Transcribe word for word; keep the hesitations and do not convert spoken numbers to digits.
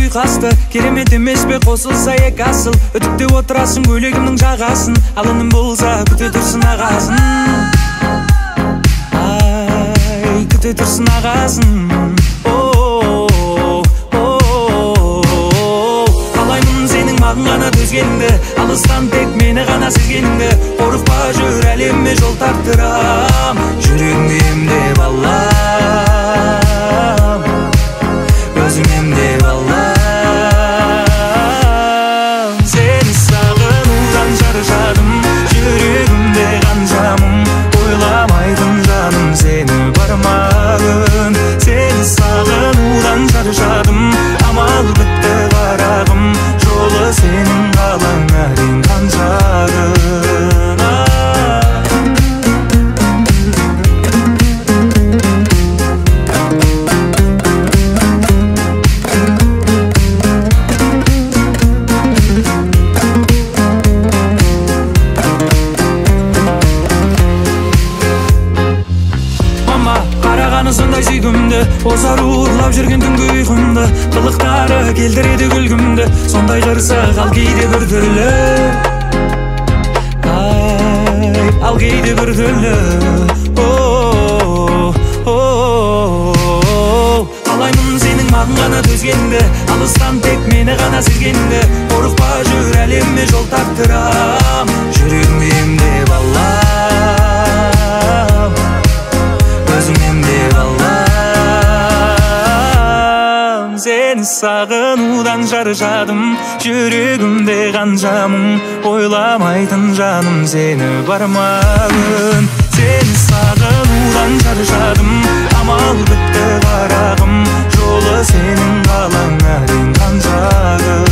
суйкасты. Керемет эмес бе косулса эки асыл. Өтүктөп отурасың көйлөгүмдүн жагасын. Ал үнүм болса күтө турсун агасын. Ай, күтө турсун агасын. Калаймын сенин магын гана төзгенди. Алыстан тек мени гана сезгенди. Коркпа жүр әлемме жол тартырам. Жүрөгүңдү эмдеп алам. Өзүң эмдеп алам. Сени сагынуудан жарышадым. Жүрөгүмдө канчамын. Ойламайдым жаным сени бармагын. Сени сагынуудан жарышадым. Амал бітті қарағым. Жолы сенің қалаңа дейін қаншағын. Сондай сүйгүмдү, озар урлап жүрген түнгі ұйқымды. Қылықтары келтіреді күлгімді. Сондай қырсық ал кейде бір түрлі. Ай, ал кейде бір түрлі. Қалаймын сенің мағын ғана төзгенді. Алыстан тек мені ғана сезгенді. Қорықпа жүр әлемме жол тартырам. Жүрегімді емдеп алам. Өзің емдеп алам. Сені сағынудан жарышадым. Жүрегімде қаншамын. Ойламайтын жаным сені бармағын. Сені сағынудан жарышадым. Амал бітті қарағым. Жолы сенің қалаңа дейін қаншағын.